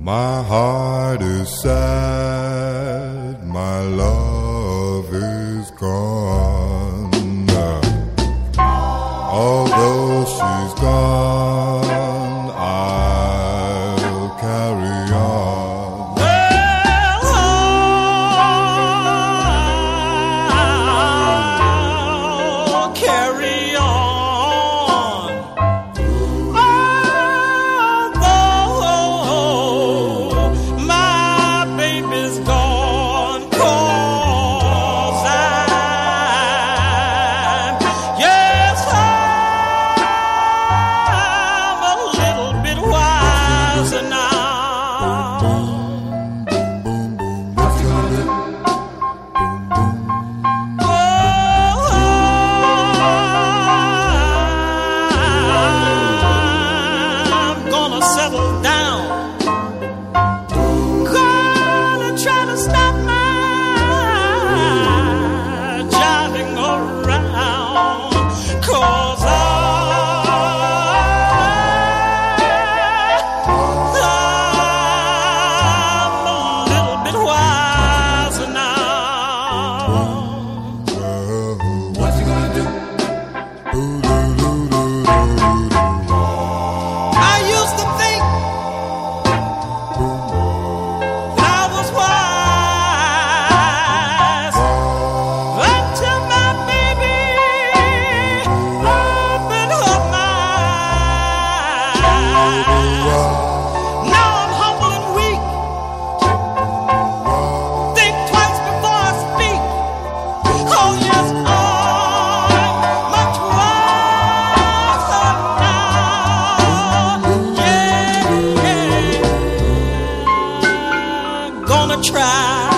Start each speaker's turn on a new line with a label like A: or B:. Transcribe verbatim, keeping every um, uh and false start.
A: My heart is sad, my love is gone. Although she's gone, I'll carry on.
B: Well, I'll carry on. Although my baby's gone, 'cause I'm, yes, I'm a little bit wiser now.
A: What's he gonna do?
B: I'm gonna settle down. Gonna try to stop my jiving around. 'Cause I, I'm a little bit wiser now.
A: What's he gonna do?
B: I used to think that I was wise until my baby opened her eyes. Now I'm humble and weak. Think twice before I speak. Oh yes, I'm much wiser now. Yeah, yeah. Gonna try